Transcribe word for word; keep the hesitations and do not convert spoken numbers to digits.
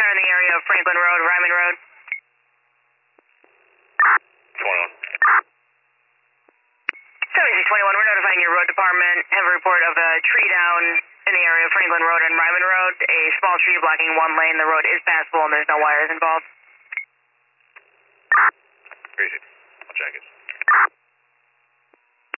in the area of Franklin Road, Ryman Road. twenty-one. seventy-six twenty-one, we're notifying your road department. Have a report of a tree down in the area of Franklin Road and Ryman Road. A small tree blocking one lane. The road is passable and there's no wires involved. Crazy. I'll check it.